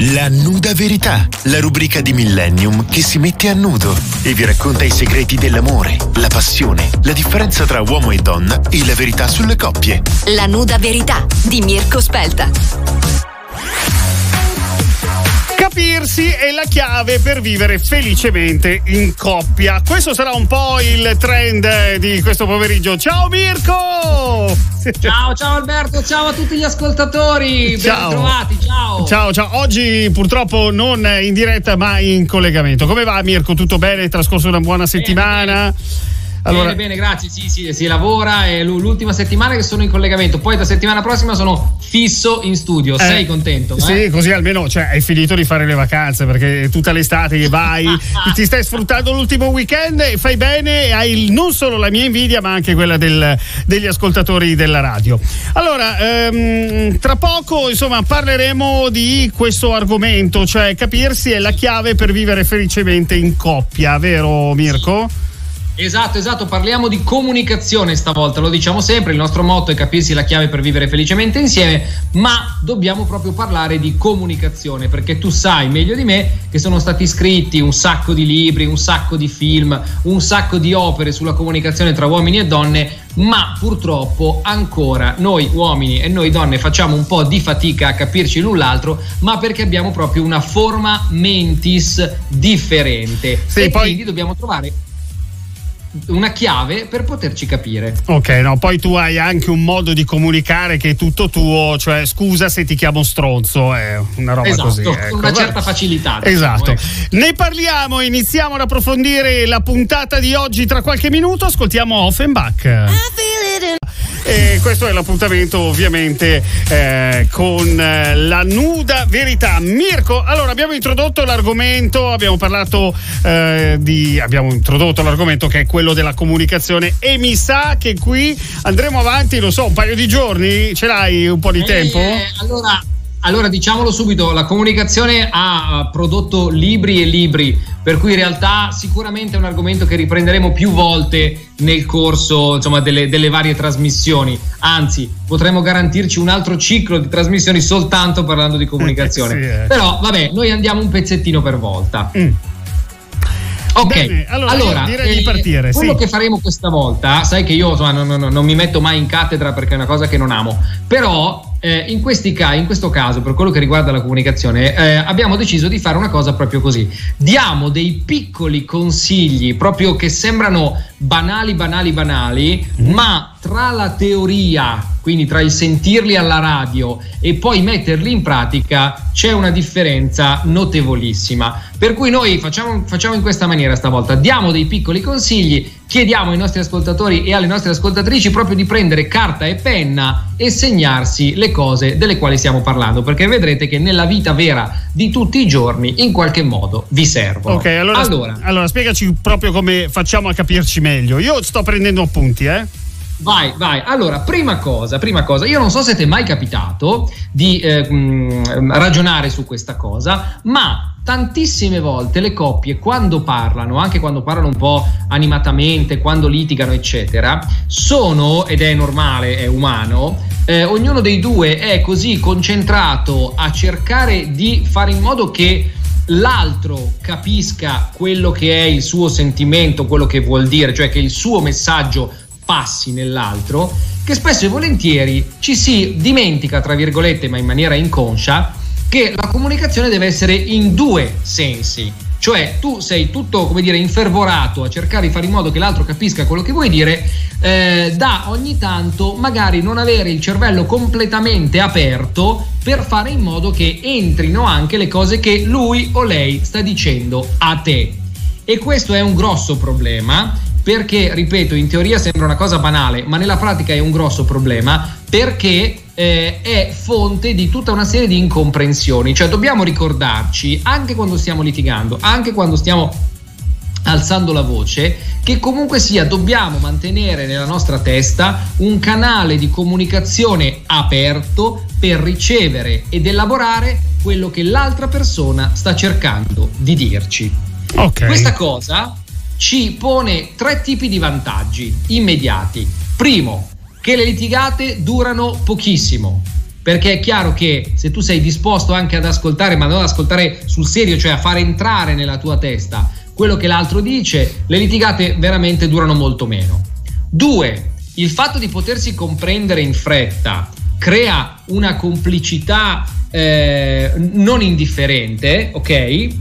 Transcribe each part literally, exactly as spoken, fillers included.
La Nuda Verità, la rubrica di Millennium che si mette a nudo e vi racconta i segreti dell'amore, la passione, la differenza tra uomo e donna e la verità sulle coppie. La Nuda Verità di Mirko Spelta. Capirsi è la chiave per vivere felicemente in coppia. Questo sarà un po' il trend di questo pomeriggio. Ciao Mirko! Ciao, ciao Alberto, ciao a tutti gli ascoltatori. Ciao. Ben trovati, ciao. Ciao, ciao. Oggi purtroppo non in diretta ma in collegamento. Come va Mirko? Tutto bene? È trascorso una buona settimana? Bene, bene. Allora... Bene, bene, grazie. Sì, sì, si lavora. È l'ultima settimana che sono in collegamento. Poi la settimana prossima sono fisso in studio. Eh, Sei contento? Sì, eh? così almeno cioè, hai finito di fare le vacanze, perché tutta l'estate che vai, ti stai sfruttando l'ultimo weekend e fai bene e hai non solo la mia invidia ma anche quella del, degli ascoltatori della radio. Allora, ehm, tra poco insomma parleremo di questo argomento, cioè capirsi è la chiave per vivere felicemente in coppia, vero Mirko? Esatto, esatto, parliamo di comunicazione stavolta, lo diciamo sempre, il nostro motto è capirsi la chiave per vivere felicemente insieme, ma dobbiamo proprio parlare di comunicazione, perché tu sai meglio di me che sono stati scritti un sacco di libri, un sacco di film, un sacco di opere sulla comunicazione tra uomini e donne, ma purtroppo ancora noi uomini e noi donne facciamo un po' di fatica a capirci l'un l'altro, ma perché abbiamo proprio una forma mentis differente. Sì, e poi... quindi dobbiamo trovare una chiave per poterci capire. Ok, no, poi tu hai anche un modo di comunicare che è tutto tuo, cioè scusa se ti chiamo stronzo, è una roba esatto, così. Con ecco. una certa facilità. Esatto. Diciamo, ecco. Ne parliamo, iniziamo ad approfondire la puntata di oggi tra qualche minuto, ascoltiamo Offenbach. E questo è l'appuntamento ovviamente eh, con eh, la Nuda Verità. Mirko, allora abbiamo introdotto l'argomento, abbiamo parlato eh, di abbiamo introdotto l'argomento che è quello della comunicazione e mi sa che qui andremo avanti, lo so, un paio di giorni, ce l'hai un po' di eh, tempo? Allora, allora diciamolo subito, la comunicazione ha prodotto libri e libri, per cui in realtà sicuramente è un argomento che riprenderemo più volte nel corso insomma delle, delle varie trasmissioni, anzi potremmo garantirci un altro ciclo di trasmissioni soltanto parlando di comunicazione. Sì, eh. Però vabbè, noi andiamo un pezzettino per volta. Mm. Ok, bene, allora, allora direi eh, di partire. Quello sì. che faremo questa volta, sai che io insomma, non, non, non mi metto mai in cattedra perché è una cosa che non amo, però eh, in, questi ca- in questo caso, per quello che riguarda la comunicazione, eh, abbiamo deciso di fare una cosa proprio così. Diamo dei piccoli consigli, proprio che sembrano banali, banali, banali, mm. ma tra la teoria, quindi tra il sentirli alla radio e poi metterli in pratica, c'è una differenza notevolissima. Per cui noi facciamo, facciamo in questa maniera stavolta, diamo dei piccoli consigli, chiediamo ai nostri ascoltatori e alle nostre ascoltatrici proprio di prendere carta e penna e segnarsi le cose delle quali stiamo parlando, perché vedrete che nella vita vera di tutti i giorni in qualche modo vi servono. Ok, allora, allora, allora spiegaci proprio come facciamo a capirci meglio. Io sto prendendo appunti, eh? Vai, vai. Allora, prima cosa, prima cosa, io non so se ti è mai capitato di eh, mh, ragionare su questa cosa, ma tantissime volte le coppie quando parlano, anche quando parlano un po' animatamente, quando litigano eccetera, sono, ed è normale, è umano, eh, ognuno dei due è così concentrato a cercare di fare in modo che l'altro capisca quello che è il suo sentimento, quello che vuol dire, cioè che il suo messaggio passi nell'altro, che spesso e volentieri ci si dimentica, tra virgolette, ma in maniera inconscia, che la comunicazione deve essere in due sensi. Cioè tu sei tutto, come dire, infervorato a cercare di fare in modo che l'altro capisca quello che vuoi dire, eh, da ogni tanto magari non avere il cervello completamente aperto per fare in modo che entrino anche le cose che lui o lei sta dicendo a te. E questo è un grosso problema, perché, ripeto, in teoria sembra una cosa banale, ma nella pratica è un grosso problema, perché eh, è fonte di tutta una serie di incomprensioni. Cioè dobbiamo ricordarci, anche quando stiamo litigando, anche quando stiamo alzando la voce, che comunque sia dobbiamo mantenere nella nostra testa un canale di comunicazione aperto per ricevere ed elaborare quello che l'altra persona sta cercando di dirci. Okay. Questa cosa ci pone tre tipi di vantaggi immediati. Primo, che le litigate durano pochissimo. perché è chiaro che se tu sei disposto anche ad ascoltare, ma non ad ascoltare sul serio, cioè a far entrare nella tua testa quello che l'altro dice, le litigate veramente durano molto meno. Due, il fatto di potersi comprendere in fretta crea una complicità eh, non indifferente, ok? Eh,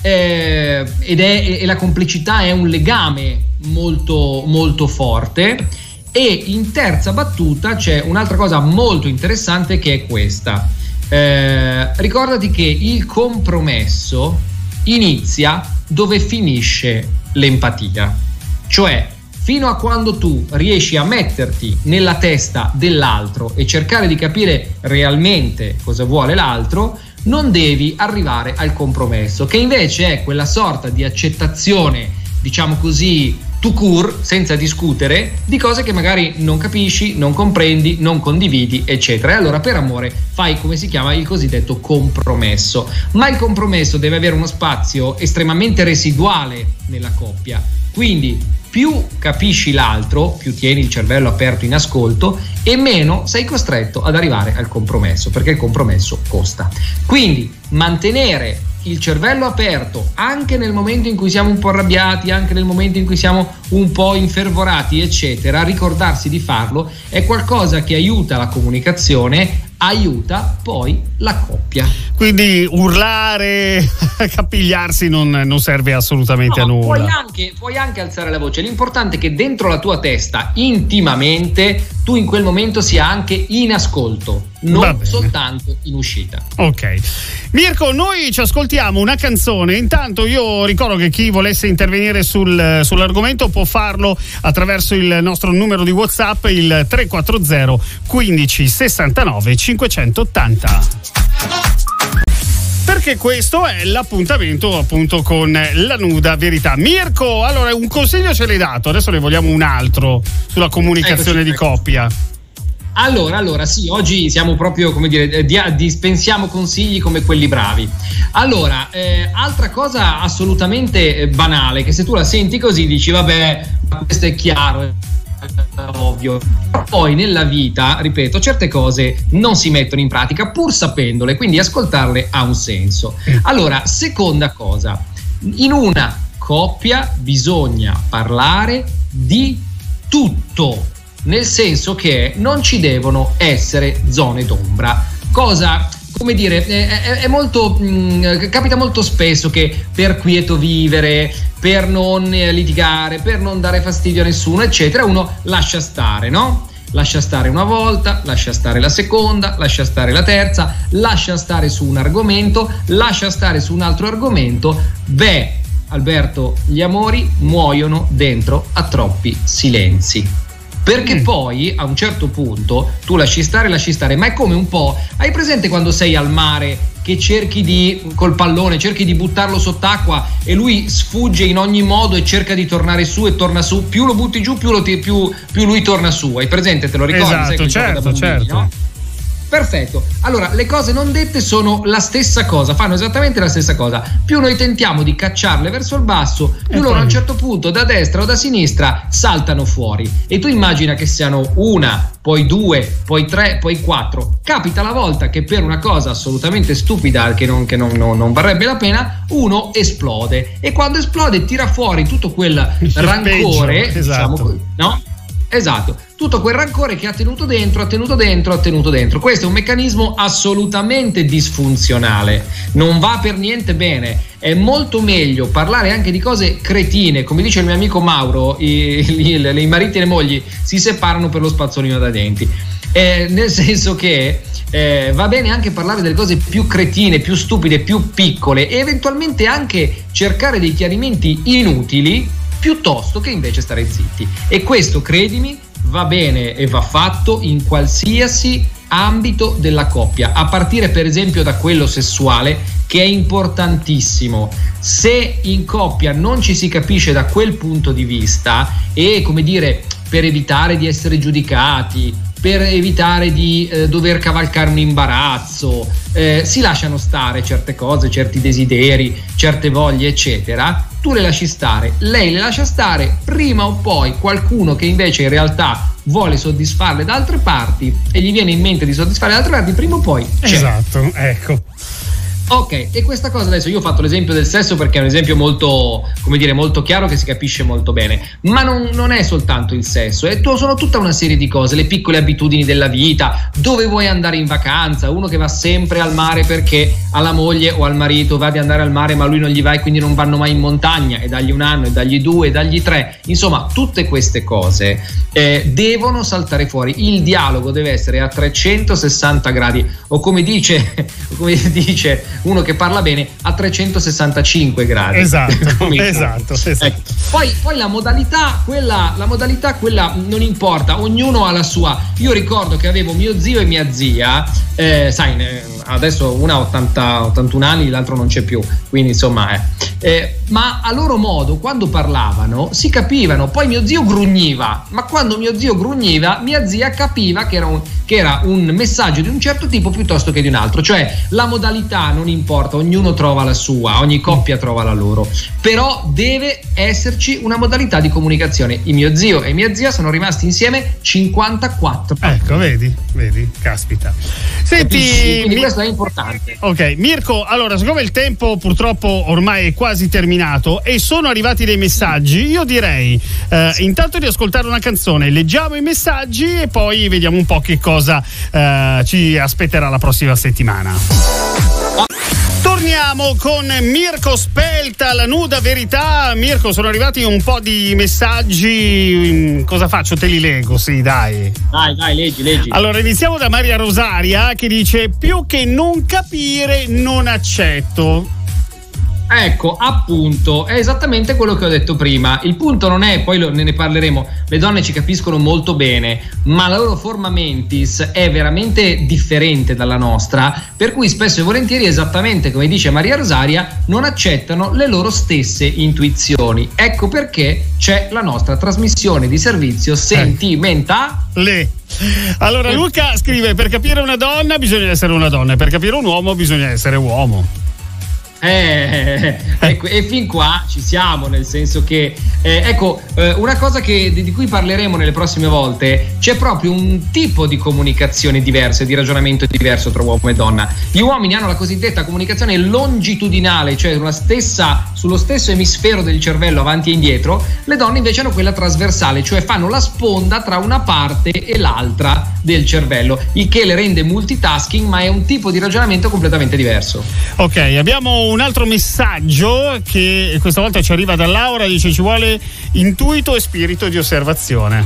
ed è, e la complicità è un legame molto molto forte. E in terza battuta c'è un'altra cosa molto interessante, che è questa: eh, ricordati che il compromesso inizia dove finisce l'empatia, cioè fino a quando tu riesci a metterti nella testa dell'altro e cercare di capire realmente cosa vuole l'altro, non devi arrivare al compromesso, che invece è quella sorta di accettazione, diciamo così, tout court, senza discutere, di cose che magari non capisci, non comprendi, non condividi, eccetera. E allora per amore fai, come si chiama, il cosiddetto compromesso. Ma il compromesso deve avere uno spazio estremamente residuale nella coppia, quindi più capisci l'altro, più tieni il cervello aperto in ascolto e meno sei costretto ad arrivare al compromesso, perché il compromesso costa. Quindi mantenere il cervello aperto anche nel momento in cui siamo un po' arrabbiati, anche nel momento in cui siamo un po' infervorati, eccetera, ricordarsi di farlo è qualcosa che aiuta la comunicazione, aiuta poi la coppia. Quindi urlare, capigliarsi non, non serve assolutamente no, a nulla. Puoi anche, puoi anche alzare la voce, l'importante è che dentro la tua testa, intimamente, tu in quel momento sia anche in ascolto, non soltanto in uscita. Ok. Mirko, noi ci ascoltiamo una canzone. Intanto io ricordo che chi volesse intervenire sul, sull'argomento può farlo attraverso il nostro numero di WhatsApp, il tre quattro zero quindici sessantanove cinquecentottanta. Perché questo è l'appuntamento appunto con la nuda verità. Mirko, allora un consiglio ce l'hai dato, adesso ne vogliamo un altro sulla comunicazione eccoci, di coppia. Allora, allora sì, oggi siamo proprio, come dire, dispensiamo consigli come quelli bravi. Allora, eh, altra cosa assolutamente banale, che se tu la senti così dici vabbè, questo è chiaro, è ovvio. Poi nella vita, ripeto, certe cose non si mettono in pratica pur sapendole, quindi ascoltarle ha un senso. Allora, seconda cosa, in una coppia bisogna parlare di tutto, nel senso che non ci devono essere zone d'ombra. Cosa, come dire, è, è molto mh, capita molto spesso che per quieto vivere, per non litigare, per non dare fastidio a nessuno, eccetera, uno lascia stare, no? Lascia stare una volta, lascia stare la seconda, lascia stare la terza, lascia stare su un argomento, lascia stare su un altro argomento. Beh, Alberto, gli amori muoiono dentro a troppi silenzi. Perché mm. poi a un certo punto tu lasci stare, lasci stare, ma è come un po', hai presente quando sei al mare che cerchi di, col pallone, cerchi di buttarlo sott'acqua e lui sfugge in ogni modo e cerca di tornare su e torna su, più lo butti giù più, lo ti, più, più lui torna su, hai presente, te lo ricordi? Esatto, sai, certo, bambini, certo. No? Perfetto, allora le cose non dette sono la stessa cosa, fanno esattamente la stessa cosa, più noi tentiamo di cacciarle verso il basso, più e loro poi a un certo punto da destra o da sinistra saltano fuori e tu immagina che siano una, poi due, poi tre, poi quattro, capita la volta che per una cosa assolutamente stupida che non, che non, non, non varrebbe la pena, uno esplode e quando esplode tira fuori tutto quel rancore, peggio, diciamo, esatto. no? Esatto, tutto quel rancore che ha tenuto dentro, ha tenuto dentro, ha tenuto dentro. Questo è un meccanismo assolutamente disfunzionale, non va per niente bene. È molto meglio parlare anche di cose cretine, come dice il mio amico Mauro, i, i, i mariti e le mogli si separano per lo spazzolino da denti. Eh, nel senso che eh, va bene anche parlare delle cose più cretine, più stupide, più piccole e eventualmente anche cercare dei chiarimenti inutili piuttosto che invece stare zitti. E questo, credimi, va bene e va fatto in qualsiasi ambito della coppia, a partire per esempio da quello sessuale, che è importantissimo. Se in coppia non ci si capisce da quel punto di vista e, come dire, per evitare di essere giudicati, per evitare di eh, dover cavalcare un imbarazzo, eh, si lasciano stare certe cose, certi desideri, certe voglie, eccetera. Tu le lasci stare, lei le lascia stare, prima o poi qualcuno che invece in realtà vuole soddisfarle da altre parti e gli viene in mente di soddisfare le altre parti, prima o poi c'è. Esatto, ecco. Ok, e questa cosa adesso io ho fatto l'esempio del sesso perché è un esempio molto, come dire, molto chiaro, che si capisce molto bene, ma non, non è soltanto il sesso, è, sono tutta una serie di cose, le piccole abitudini della vita, dove vuoi andare in vacanza, uno che va sempre al mare perché alla moglie o al marito va di andare al mare ma lui non gli va e quindi non vanno mai in montagna, e dagli un anno, e dagli due, e dagli tre, insomma tutte queste cose eh, devono saltare fuori, il dialogo deve essere a trecentosessanta gradi, o come dice, come dice uno che parla bene, a trecentosessantacinque gradi. Esatto, esatto, esatto. Ecco. Poi, poi la modalità, quella, la modalità, quella non importa, ognuno ha la sua. Io ricordo che avevo mio zio e mia zia, eh, sai, adesso una ha ottanta, ottantuno anni, l'altro non c'è più, quindi insomma, eh. Eh, ma a loro modo, quando parlavano, si capivano. Poi mio zio grugniva, ma quando mio zio grugniva, mia zia capiva che era un, che era un messaggio di un certo tipo piuttosto che di un altro. Cioè, la modalità non importa, ognuno trova la sua, ogni coppia trova la loro, però deve esserci una modalità di comunicazione. Il mio zio e mia zia sono rimasti insieme cinquantaquattro. Ecco, vedi, vedi, caspita. Senti, Capisci? Quindi mi... questo è importante. Ok, Mirko, allora, siccome il tempo purtroppo ormai è quasi terminato e sono arrivati dei messaggi, io direi eh, intanto di ascoltare una canzone, leggiamo i messaggi e poi vediamo un po' che cosa eh, ci aspetterà la prossima settimana. Torniamo con Mirko Spelta, la nuda verità. Mirko, sono arrivati un po' di messaggi, cosa faccio? Te li leggo, sì, dai. Dai, dai, leggi, leggi. Allora, iniziamo da Maria Rosaria che dice: più che non capire, non accetto. Ecco, appunto, è esattamente quello che ho detto prima. Il punto non è, poi lo, ne ne parleremo, le donne ci capiscono molto bene, ma la loro forma mentis è veramente differente dalla nostra, per cui spesso e volentieri, esattamente come dice Maria Rosaria, non accettano le loro stesse intuizioni. Ecco perché c'è la nostra trasmissione di servizio sentimentale. Allora Luca scrive: per capire una donna bisogna essere una donna e per capire un uomo bisogna essere uomo. Eh, ecco, e fin qua ci siamo, nel senso che eh, ecco, eh, una cosa che, di, di cui parleremo nelle prossime volte, c'è proprio un tipo di comunicazione diverso e di ragionamento diverso tra uomo e donna. Gli uomini hanno la cosiddetta comunicazione longitudinale, cioè una stessa, sullo stesso emisfero del cervello avanti e indietro, le donne invece hanno quella trasversale, cioè fanno la sponda tra una parte e l'altra del cervello, il che le rende multitasking, ma è un tipo di ragionamento completamente diverso. Ok, abbiamo un altro messaggio che questa volta ci arriva da Laura, dice: ci vuole intuito e spirito di osservazione.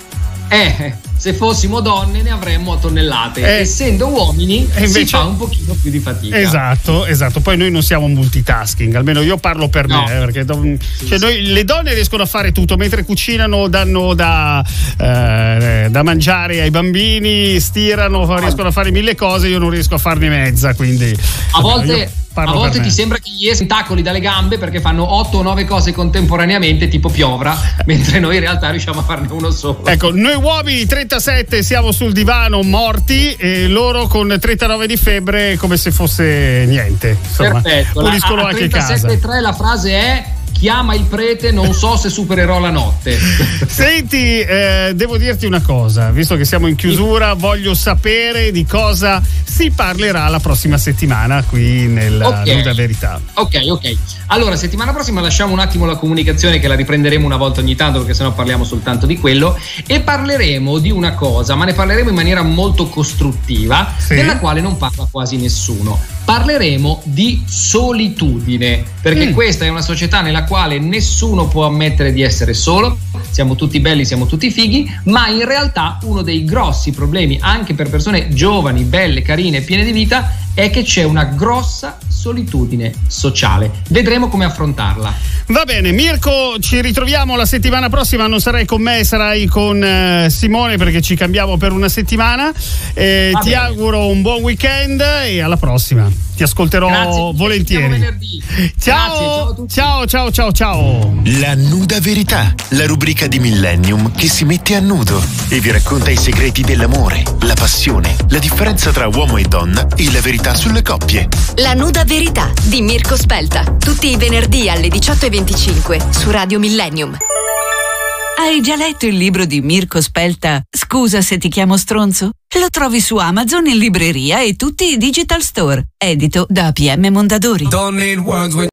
Eh, se fossimo donne ne avremmo a tonnellate, eh, essendo uomini invece si fa un pochino più di fatica. Esatto, esatto. Poi noi non siamo multitasking, almeno io parlo per no. me, eh, perché do, sì, cioè sì. Noi, le donne riescono a fare tutto, mentre cucinano danno da, eh, da mangiare ai bambini, stirano, ah. riescono a fare mille cose, io non riesco a farne mezza, quindi a volte a volte ti sembra che gli escono tentacoli dalle gambe perché fanno otto o nove cose contemporaneamente, tipo piovra, mentre noi in realtà riusciamo a farne uno solo. Ecco, noi uomini trentasette siamo sul divano morti e loro con trentanove di febbre come se fosse niente. Insomma, perfetto. puliscono a, a anche casa. trentasette virgola tre la frase è: chiama il prete, non so se supererò la notte. Senti, eh, devo dirti una cosa, visto che siamo in chiusura, voglio sapere di cosa si parlerà la prossima settimana qui nella okay. Nuda Verità. Ok, ok. Allora, settimana prossima lasciamo un attimo la comunicazione, che la riprenderemo una volta ogni tanto, perché sennò parliamo soltanto di quello, e parleremo di una cosa, ma ne parleremo in maniera molto costruttiva, sì. della quale non parla quasi nessuno. Parleremo di solitudine, perché mm. questa è una società nella quale nessuno può ammettere di essere solo, siamo tutti belli, siamo tutti fighi, ma in realtà uno dei grossi problemi anche per persone giovani, belle, carine, piene di vita, è che c'è una grossa solitudine sociale. Vedremo come affrontarla. Va bene, Mirko, ci ritroviamo la settimana prossima, non sarai con me, sarai con eh, Simone, perché ci cambiamo per una settimana. Eh, ti bene. auguro un buon weekend e alla prossima. Ti ascolterò Grazie, volentieri. Venerdì. Ciao, Grazie, ciao a tutti. ciao, ciao, ciao, ciao. La Nuda Verità, la rubrica di Millennium che si mette a nudo e vi racconta i segreti dell'amore, la passione, la differenza tra uomo e donna e la verità sulle coppie. La Nuda Verità di Mirko Spelta, tutti i venerdì alle diciotto e venticinque su Radio Millennium. Hai già letto il libro di Mirko Spelta, Scusa se ti chiamo stronzo? Lo trovi su Amazon, in libreria e tutti i digital store. Edito da P M Mondadori.